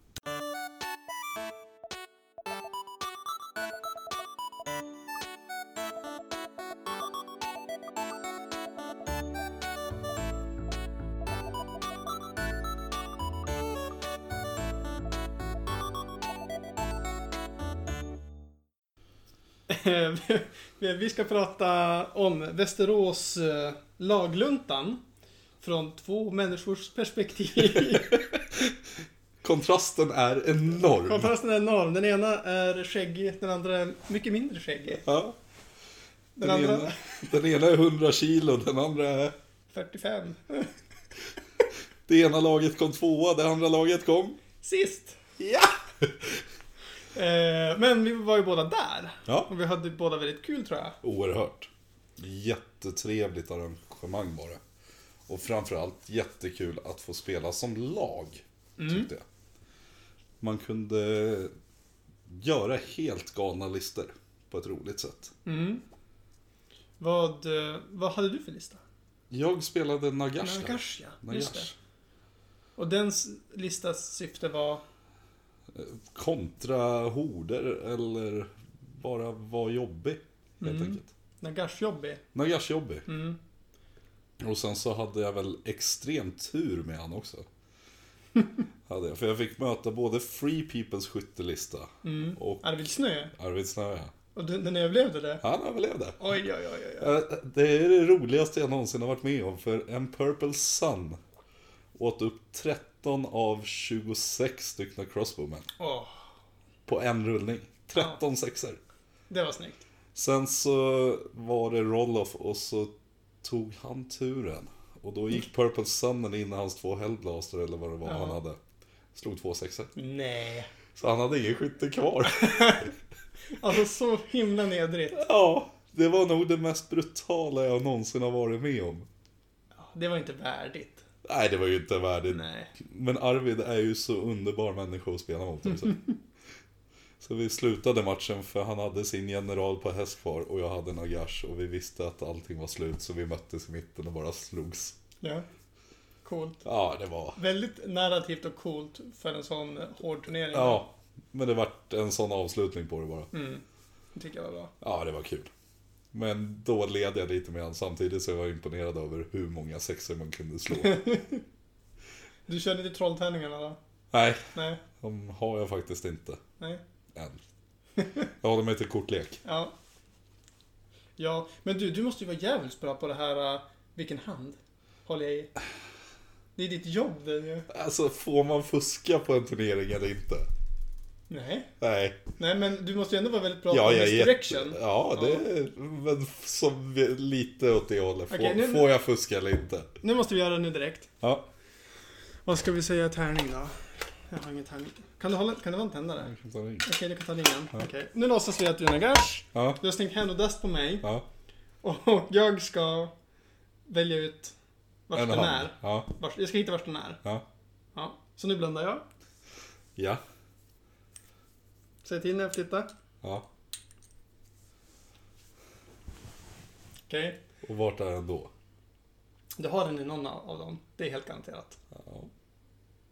Vi ska prata om Västerås eh, lagluntan från två människors perspektiv. Kontrasten är enorm. Kontrasten är enorm. Den ena är skäggig, den andra är mycket mindre skäggig. Ja. Den, Den, andra ena, den ena är hundra kilo, den andra är... fyrtiofem. Det ena laget kom tvåa, det andra laget kom... Sist. Ja! Eh, men vi var ju båda där. Ja, Och vi hade båda väldigt kul, tror jag. oerhört. Jättetrevligt arrangemang var det. Och framförallt jättekul att få spela som lag, Mm. tyckte jag. Man kunde göra helt galna listor på ett roligt sätt. Mm. Vad, eh, vad hade du för lista? Jag spelade Nagash. Nagash, ja. Just det. Nagash. Och den s- listas syfte var... Kontra horder eller bara vara jobbig, helt Mm. enkelt. Nagash-jobbig. Nagash jobbig. Mm. Och sen så hade jag väl extremt tur med han också. hade jag. För jag fick möta både Free Peoples skyttelista Mm. och Arvid Snö. Arvid Snö. Och den, den överlevde det. Han överlevde. Oj, oj, oj, oj, oj. Eh, Det är det roligaste jag någonsin har varit med om. För en Purple Sun åt upp tretton av tjugosex stycken crossbowmen Åh, på en rullning. tretton sexer. det var snyggt. Sen så var det roll-off och så tog han turen. Och då gick Purple Sunnen in i hans två Hellblaster eller vad det var Ja. han hade. Slog två sexer. Nej. Så han hade ingen skytte kvar. Alltså så himla nedrigt. Ja, det var nog det mest brutala jag någonsin har varit med om. Det var inte värdigt. Nej, det var ju inte värdigt. Nej. Men Arvid är ju så underbar människa att spela mot också. Så vi slutade matchen för han hade sin general på häst kvar och jag hade Nagash och vi visste att allting var slut så vi möttes i mitten och bara slogs. Ja. Coolt. Ja, det var... Väldigt narrativt och coolt för en sån hård turnering. Ja, men det vart en sån avslutning på det bara. Mm. Det tycker jag var bra. Ja, det var kul. Men då led jag lite med han samtidigt så jag var imponerad över hur många sexer man kunde slå. Du körde till trolltärningarna då? Nej, Nej. de har jag faktiskt inte Nej. än. Jag håller mig till kortlek. Ja. Ja, men du, du måste ju vara jävligt bra på det här. Uh, vilken hand håller jag i? Det är ditt jobb det ju. Alltså, får man fuska på en turnering eller inte? Nej. Nej. Nej, men du måste ju ändå vara väldigt bra Ja, på jag är misdirection. jätte... Ja, det är men som lite åt det hållet. Får, Okej, nu- får jag fuska eller inte? Nu måste vi göra det nu direkt. Ja. Vad ska vi säga tärning då? Jag har ingen tärning. Kan du, hålla, kan du vara en tändare? Jag kan ta ring. Okej, du kan ta ringen. Okej. Nu låtsas vi att du är Nagash. Ja, Du har stängt hand och dust på mig. ja. Och jag ska välja ut vart En den hand. är. Ja, Vart, jag ska hitta vart den är. ja. Ja. Så nu blundar jag. Ja, Säg till när jag flyttar. ja. Okej. Och vart är den då? Du har den i någon av dem. Det är helt garanterat. Ja.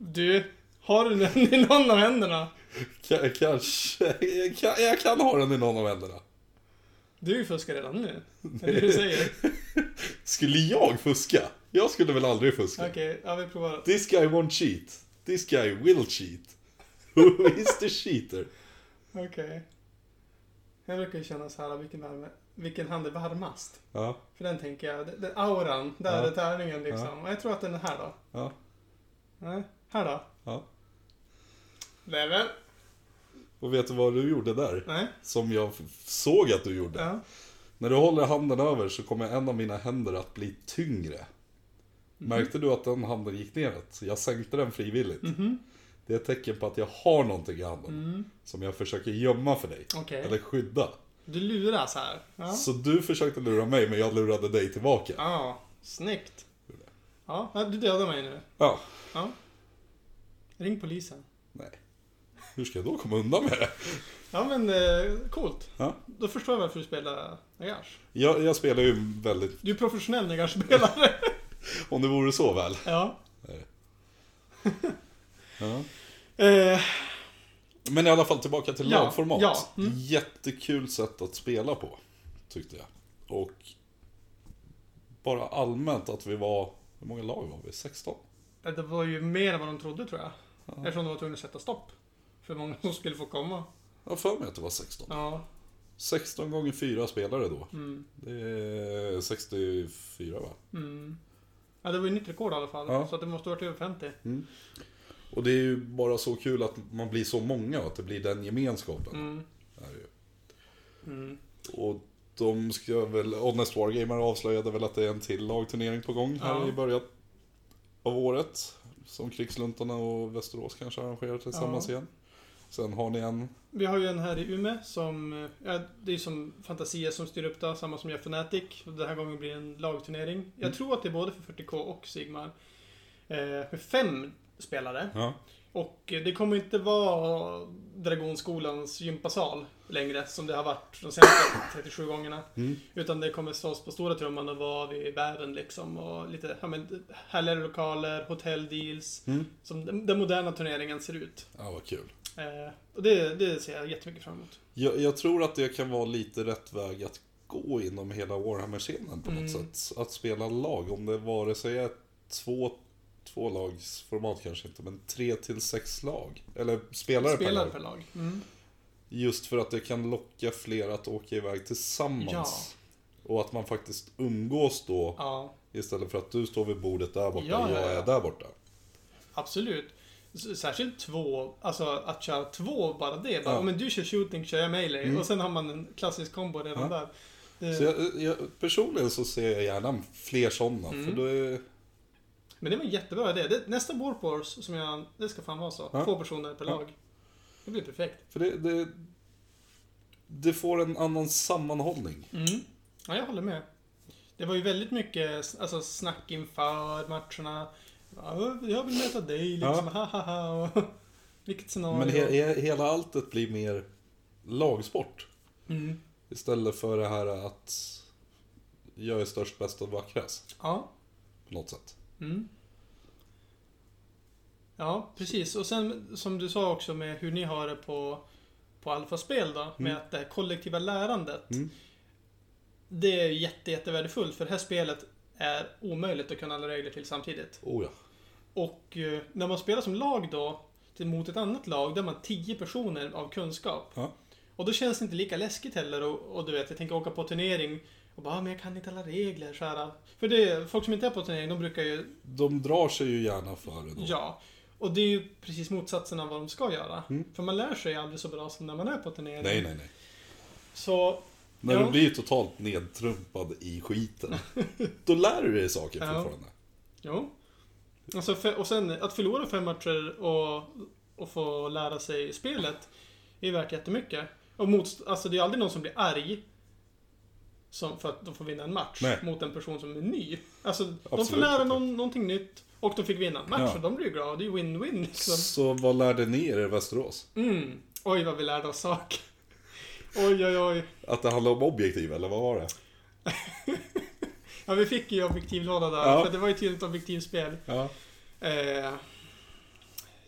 Du, har du den i någon av händerna? K- kanske. Jag kan, jag kan ha den i någon av händerna. Du fuskar redan nu. Eller hur du säger? Skulle jag fuska? Jag skulle väl aldrig fuska. Okej, okay, ja vi provar. This guy won't cheat. This guy will cheat. Who is the cheater? Okej. Okay. Jag brukar ju känna så här, vilken, värme, vilken hand är varmast. Ja. För den tänker jag, det, det, auran, där ja. är tärningen liksom. Ja. Och jag tror att den är här då. Ja. Nej, här då. Ja. Level. Och vet du vad du gjorde där? Nej. Som jag såg att du gjorde. Ja. När du håller handen över så kommer en av mina händer att bli tyngre. Mm. Märkte du att den handen gick neråt? Jag sänkte den frivilligt. Mm-hmm. Det är ett tecken på att jag har någonting i handen. Mm. Som jag försöker gömma för dig. Okay. Eller skydda. Du luras här. Ja. Så du försökte lura mig, men jag lurade dig tillbaka. Ja, snyggt. Ja, du dödar mig nu. Ja. Ja. Ring polisen. Nej. Hur ska jag då komma undan med det? Ja, men eh, coolt. Ja. Då förstår jag varför du spelar Nagash. Jag, jag spelar ju väldigt... Du är professionell Nagash-spelare. Om det vore så väl. Ja. Nej. Ja. Eh. Men i alla fall tillbaka till Ja, lagformat. ja. Mm. Jättekul sätt att spela på, tyckte jag. Och bara allmänt att vi var... Hur många lag var vi? sexton? Det var ju mer än vad de trodde, tror jag. Ja. Eftersom de var tvungna att sätta stopp. För många som skulle få komma. Jag har för mig att det var sexton. Ja. sexton gånger fyra spelare då. Mm. Det är sextiofyra, va? Mm. Ja, det var ju nytt rekord i alla fall. Ja. Så att det måste ha varit över femtio. Mm. Och det är ju bara så kul att man blir så många och att det blir den gemenskapen. Mm. Det är ju. Mm. Och de ska väl, Honest Wargamer avslöjade väl att det är en till lagturnering på gång här Ja. i början av året. Som Krigsluntarna och Västerås kanske arrangerar tillsammans Ja. igen. Sen har ni en... Vi har ju en här i Umeå som, ja, det är som Fantasia som styr upp det, samma som gör Fnatic. Och den här gången blir det en lagturnering. Jag Mm. tror att det är både för fyrtio K och Sigmar. Eh, med fem spelare. Ja. Och det kommer inte vara Dragonskolans gympasal längre, som det har varit de senaste trettiosju gångerna. Mm. Utan det kommer stås på stora trumman och vara vid världen liksom. Och lite, ja, men, härligare lokaler, hotelldeals. Mm. Som den, den moderna turneringen ser ut. Ja, vad kul. Eh, och det, det ser jag jättemycket fram emot. Jag, jag tror att det kan vara lite rätt väg att gå inom hela Warhammer-scenen på något Mm. sätt. Att spela lag, om det vare sig är två, två lags format kanske inte, men tre till sex lag. Eller spelare, Spelare per per lag. lag. Mm. Just för att det kan locka fler att åka iväg tillsammans. Ja. Och att man faktiskt umgås då. Ja, Istället för att du står vid bordet där borta Ja, och ja, jag ja. är där borta. absolut. S- Särskilt två, alltså att köra två, bara det. Bara, Ja. Men du kör shooting, kör jag melee. Mm. Och sen har man en klassisk kombo redan Ja. där. Det, Så jag, jag, personligen så ser jag gärna fler sådana. Mm. För då är... Men det var en jättebra idé. Det, nästa Warp Wars som jag, det ska fan vara så. Ja. Två personer per Ja. lag. Det blir perfekt. För det, det, det får en annan sammanhållning. Mm. Ja, jag håller med. Det var ju väldigt mycket alltså, snack inför matcherna. Ja, jag vill möta dig liksom. Ja. Ha, ha, ha. Och, vilket scenario. Men he, he, hela alltet blir mer lagsport. Mm. Istället för det här att jag är störst, bäst och vackrast. Ja. På något sätt. Mm. Ja, precis. Och sen som du sa också med hur ni har det på, på alfaspel då. Med Mm. att det här kollektiva lärandet. Mm. Det är jätte, jättevärdefullt. För det här spelet är omöjligt att kunna alla regler till samtidigt. Oh ja. Och eh, när man spelar som lag då. Till mot ett annat lag. Där man tio personer av kunskap. Ja. Och då känns det inte lika läskigt heller. Och, och du vet, jag tänker åka på turnering. Och bara, ah, men jag kan inte alla regler. Så här. För det, folk som inte är på turnering, de brukar ju... De drar sig ju gärna för det då. Ja. Och det är ju precis motsatsen av vad de ska göra. Mm. För man lär sig aldrig så bra som när man är på turnering. Nej, nej, nej. Så, När Ja. du blir totalt nedtrumpad i skiten. Då lär du dig saker Ja. fortfarande. jo. Alltså, för, och sen att förlora fem matcher och, och få lära sig spelet är värt jättemycket. Och mot, alltså det är aldrig någon som blir arg som, för att de får vinna en match Nej. mot en person som är ny. Alltså, de får Absolut lära inte. någon, någonting nytt och de fick vinna en match Ja. och de blir ju glada. Det är ju win-win liksom. Så vad lärde ni er i Västerås? Mm. Oj, vad vi lärde oss saker. Oj, oj, oj. Att det handlar om objektiv, eller vad var det? Ja, vi fick ju objektivlåda där. Ja. För det var ju tydligt objektivspel. Ja. Eh,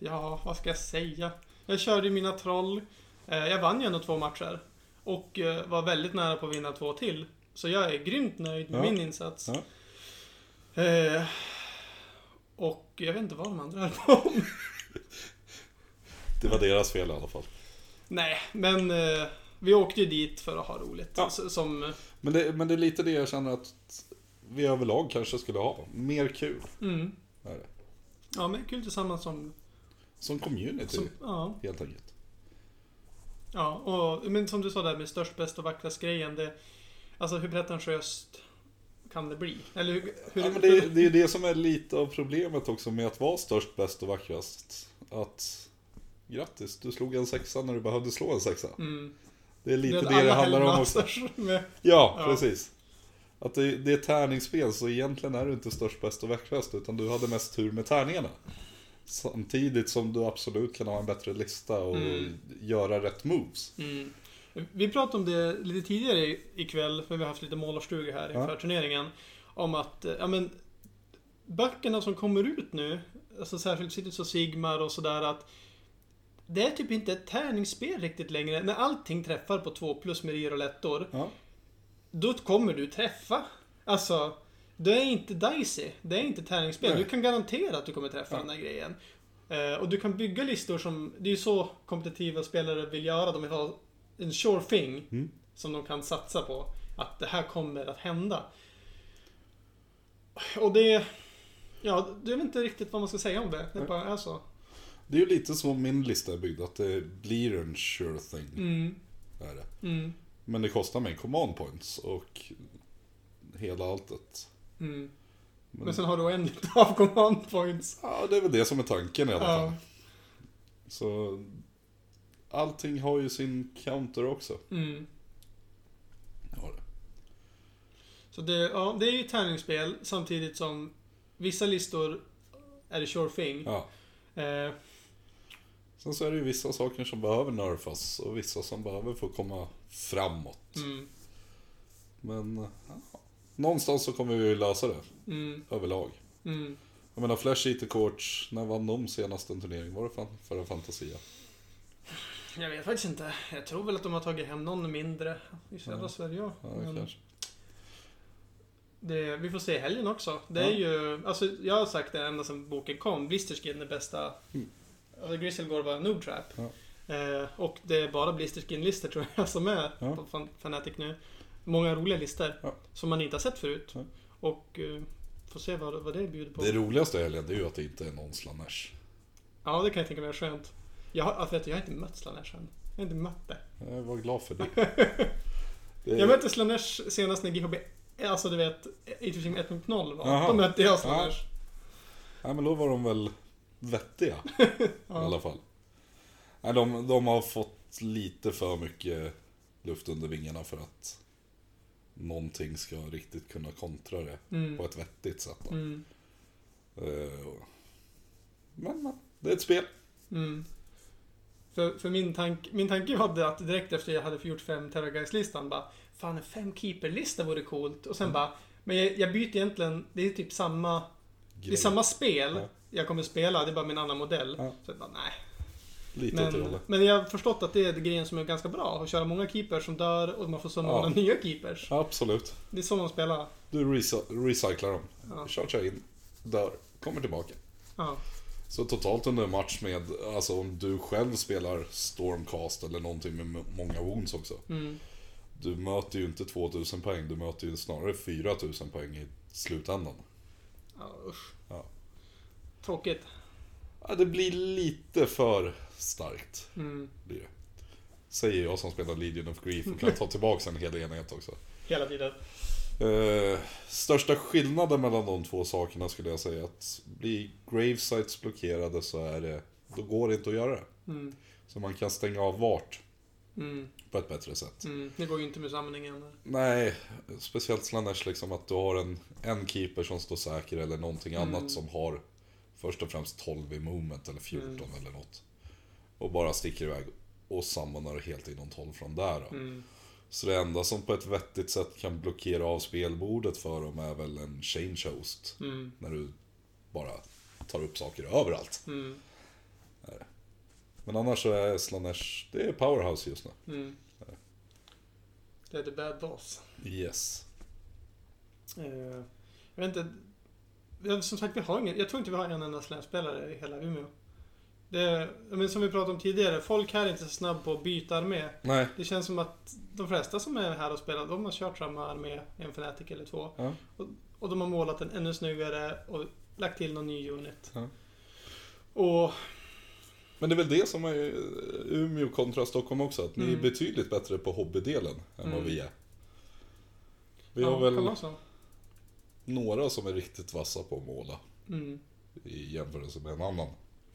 Ja, vad ska jag säga? Jag körde ju mina troll. Eh, jag vann ju ändå två matcher. Och eh, var väldigt nära på att vinna två till. Så jag är grymt nöjd med Ja. min insats. Ja. Eh, och jag vet inte vad de andra höll på med. Det var deras fel i alla fall. Nej, men eh, vi åkte ju dit för att ha roligt. Ja. S- Som, Men det, men det är lite det jag känner att vi överlag kanske skulle ha. Mer kul. mm. Är det. Ja, men kul tillsammans som... Som community, som ja. helt enkelt. Ja, och, men som du sa där med störst, bäst och vackrast grejen. Det, alltså hur pretentiöst kan det bli? Eller hur, hur Ja, men det, det är det som är lite av problemet också med att vara störst, bäst och vackrast. Att grattis, du slog en sexa när du behövde slå en sexa. Mm. Det är lite Det det är det, alla handlar om också. Hellmasters med. Ja, Ja. precis. Att det, det är tärningsspel, så egentligen är du inte störst, bäst och vackrast, utan du hade mest tur med tärningarna. Samtidigt som du absolut kan ha en bättre lista och Mm. göra rätt moves. Mm. Vi pratade om det lite tidigare ikväll, för vi har haft lite målarstuga här inför Ja. turneringen. Om att, ja men, böckerna som kommer ut nu, alltså särskilt Cities of Sigmar och sådär, att det är typ inte ett tärningsspel riktigt längre. När allting träffar på två plus med och lättor, Ja. då kommer du träffa. Alltså, det är inte dicey. Det är inte tärningsspel. Nej. Du kan garantera att du kommer träffa Ja. den här grejen. Eh, och du kan bygga listor som... Det är ju så kompetitiva spelare vill göra. De vill ha en sure thing Mm. som de kan satsa på. Att det här kommer att hända. Och det... Ja, det är väl inte riktigt vad man ska säga om det. Det Nej. bara är så. Det är ju lite som min lista är byggd, att det blir en sure thing. Mm. Är det. Mm. Men det kostar mig command points och hela alltet. Mm. Men, Men sen har du oändligt av command points. ja, det är väl det som är tanken i alla Ja. fall. Så allting har ju sin counter också. Mm. Ja, det. Så det, ja, det är ju tärningsspel samtidigt som vissa listor är det sure thing. Ja. Eh, Sen så är det ju vissa saker som behöver nerfas och vissa som behöver få komma framåt. mm, Men ja, någonstans så kommer vi ju lösa det mm, överlag. mm. Jag menar, Flash Eater Courts, när vann de senast en turnering? Var det fan för en Fantasia? Jag vet faktiskt inte. Jag tror väl att de har tagit hem någon mindre i södra Ja. Sverige. Ja. Ja, Men kanske. det, vi får se i helgen också. Det är ju, alltså jag har sagt det ända sedan boken kom. Blisterskin är bästa. Mm. Alltså Grizzlegore var Noob Trap. Ja. Eh, och det är bara Blisterskin-listor tror jag som är Ja. på Fan- Fnatic nu. Många roliga listor Ja. som man inte har sett förut. Ja. Och eh, får se vad, vad det bjuder på. Det roligaste i helgen, det är ju att det inte är någon Slanesh. Ja, det kan jag tänka mig är skönt. Jag har, alltså, vet du, jag har inte mött Slanesh än. Jag har inte mött det. Jag var glad för det. det är... Jag mötte Slanesh senast när G H B, alltså du vet, Age of Sigmar ett punkt noll var. Aha. Då mötte jag Slanesh. Nej, men då var de väl vettiga i alla fall. Nej, de, de har fått lite för mycket luft under vingarna för att någonting ska riktigt kunna kontra det Mm. på ett vettigt sätt. Då. Mm. Eh, Men men, det är ett spel. Mm. För, för min, tank, min tanke var att direkt efter jag hade gjort fem Terrorguys-listan bara, fan en fem keeper-lista vore coolt. Och sen Mm. bara, men jag, jag byter egentligen, det är typ samma, det är samma spel Ja. jag kommer spela, det är bara min annan modell. Ja. Så jag bara, nej. Lite åt det Men, hållet. men jag har förstått att det är grejen som är ganska bra. Att köra många keepers som dör och man får så många Ja. nya keepers. Absolut. Det är så man spelar. Du recy- recyclar dem. Ja. Chargear in, dör, kommer tillbaka. Ja. Så totalt under en match med, alltså om du själv spelar Stormcast eller någonting med m- många wounds också. Mm. Du möter ju inte tvåtusen poäng, du möter ju snarare fyra tusen poäng i slutändan. Ja, usch. Ja. Tråkigt. Ja, det blir lite för starkt. Mm. Blir det. Säger jag som spelar Legion of Grief och kan ta tillbaka en hel enhet också. Hela tiden. Eh, största skillnaden mellan de två sakerna skulle jag säga att blir gravesites blockerade så är det, då går det inte att göra det. Mm. Så man kan stänga av vart Mm. på ett bättre sätt. Mm. Det går ju inte med samlingen. Nej, speciellt Slanesh liksom att du har en, en keeper som står säker eller någonting Mm. annat som har först och främst tolv i moment eller fjorton Mm. eller något. Och bara sticker iväg och sammanar helt inom tolv från där då. Mm. Så det enda som på ett vettigt sätt kan blockera av spelbordet för dem är väl en change host. Mm. När du bara tar upp saker överallt. Mm. Men annars så är Slaanesh, det är powerhouse just nu. Mm. Det är the bad boss. Yes. Uh, jag vet inte, som sagt vi har ingen, jag tror inte vi har en enda Slaanesh-spelare i hela Umeå. Det, men som vi pratade om tidigare, folk här är inte så snabb på att byta armé. Nej. Det känns som att de flesta som är här och spelar, de har kört samma armé, en Fnatic eller två. Ja. Och, och de har målat den ännu snyggare och lagt till någon ny unit. Ja. Och... Men det är väl det som är Umeå kontra Stockholm också, att ni Mm. är betydligt bättre på hobbydelen än Mm. vad vi är. Vi ja, har väl kan vara så. några som är riktigt vassa på att måla Mm. i jämförelse med en annan.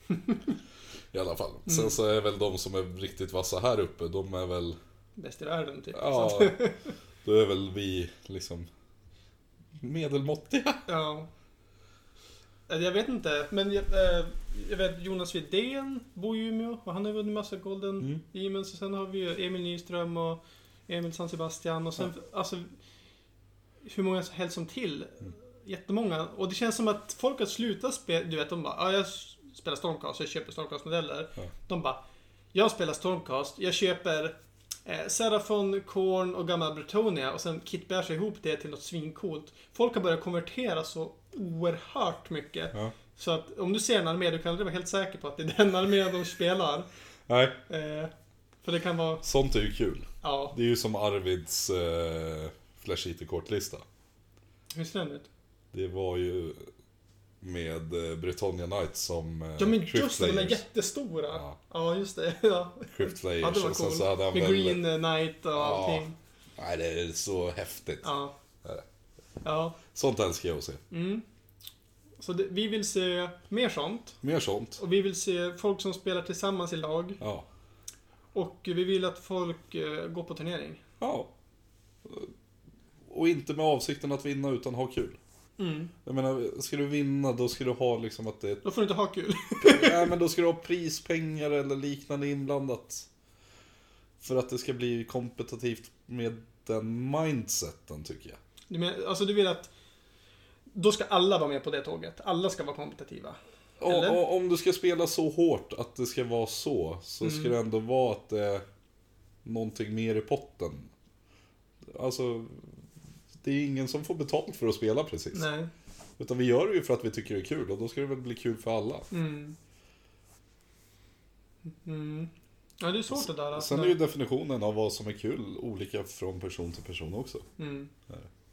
I alla fall. Mm. Sen så är väl de som är riktigt vassa här uppe, de är väl... Bäst i världen typ. Ja, Så att- då är väl vi liksom medelmåttiga. ja. Jag vet inte, men jag, eh, jag vet Jonas Widén bor i Umeå och han har vunnit massa Golden Mm. Demons. Och sen har vi ju Emil Nyström och Emil San Sebastian och sen, alltså hur många som helst som till. Mm. Jättemånga. Och det känns som att folk har slutat spela, du vet, de bara, ja jag spelar Stormcast, jag köper Stormcast-modeller. Ja. De bara, jag spelar Stormcast, jag köper eh, Seraphon, Korn och gamla Bretonia och sen kitbär sig ihop det till något svincoolt. Folk har börjat konvertera så oerhört mycket. Ja. Så att om du ser en armé, du kan aldrig vara helt säker på att det är den armén de spelar. Nej, Eh, för det kan vara, sånt är ju kul. ja, Det är ju som Arvids eh, Flash Eater-kortlista. hur ser den ut? Det var ju med eh, Britannia Knights som eh, Ja men Crypt just det, de är Flayers. jättestora. Ja, Ja. just det. Ja, Crypt Flayers. ja det var och sen coolt. så hade han Med väl... Green Knight och Ja. allting. Nej, det är så häftigt. Ja. Det är det. Ja. Sånt älskar jag att se. Mm. Så det, vi vill se mer sånt. Mer sånt. Och vi vill se folk som spelar tillsammans i lag. Ja. Och vi vill att folk eh, går på turnering. Ja. Och inte med avsikten att vinna utan ha kul. Mm. Jag menar, ska du vinna då ska du ha liksom att det... Då får du inte ha kul. Nej, men då ska du ha prispengar eller liknande inblandat. För att det ska bli kompetitivt med den mindseten tycker jag. Du men, alltså du vill att då ska alla vara med på det tåget. Alla ska vara kompetitiva. Och, Eller? och om du ska spela så hårt att det ska vara så, så Mm. ska det ändå vara att det är någonting mer i potten. Alltså, det är ingen som får betalt för att spela precis. Nej. Utan vi gör det ju för att vi tycker det är kul, och då ska det väl bli kul för alla. Mm. Mm. Ja, det är svårt det där. Alltså. Sen är ju definitionen av vad som är kul olika från person till person också. Mm. Ja.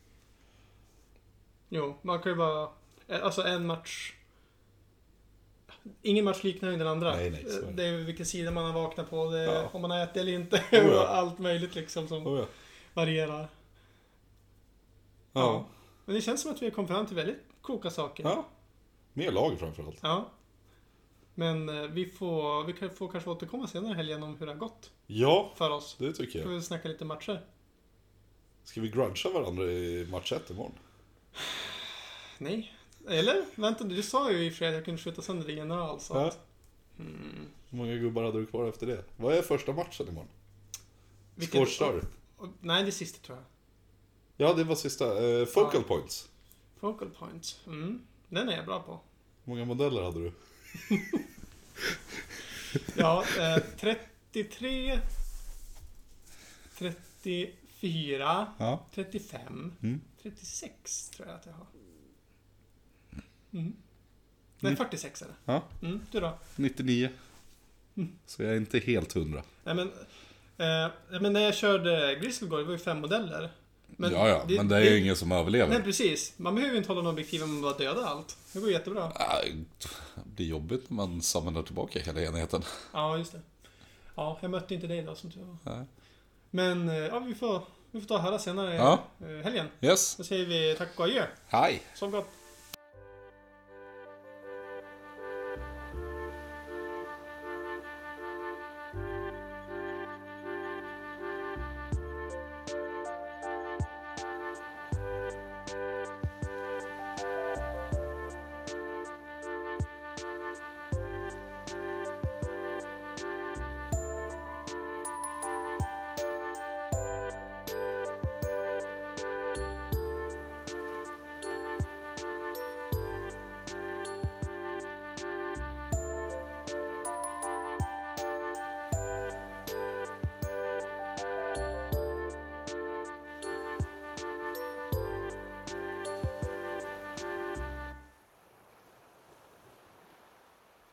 Jo, man kan ju bara... Alltså en match... Ingen match liknar ju den andra. Nej, nej, så är det. Det är vilken sida man har vaknat på, det är, Ja. om man har ätit eller inte. ja. Och allt möjligt liksom som Oh ja. varierar. Ja. Ja. Men det känns som att vi har kommit fram till väldigt kloka saker. Ja. Mer lag framförallt. Ja. Men eh, vi får, vi kan få kanske återkomma senare i helgen om hur det har gått Ja, för oss. det tycker Ska jag. vi snacka lite matcher? Ska vi grudga varandra i match ett imorgon? Nej. Eller? Vänta, du sa ju i och för sig att jag kunde skjuta sönder din general. Så Ja. att, mm. Hur många gubbar hade du kvar efter det? Vad är första matchen imorgon? Vilken- Scorestar? Nej, det sista tror jag. Ja, det var sista. Eh, focal Ja. points. Focal points. Mm. Den är jag bra på. Hur många modeller hade du? Ja, eh, trettiotre, trettiofyra, Ja. trettiofem, Mm. trettiosex tror jag att jag har. Mm. Nej, Mm. fyrtiosex är det. Ja. Mm, du då? nittionio. Så jag är inte helt hundra. Nej, men, eh, men när jag körde Grizzlegore, det var ju fem modeller. Men ja, ja, men det är ju ingen som överlever. Nej, precis. Man behöver ju inte hålla någon objektiv om man bara döda allt. Det går jättebra. Ah, det blir jobbigt när man samlar tillbaka hela enheten. Ja, just det. Ja, jag mötte inte dig då som tur var. Nej. Men eh, ja, vi får, vi får ta och höra senare Ja. eh, helgen. Yes. Då säger vi tack och adjö. Hej. Så gott.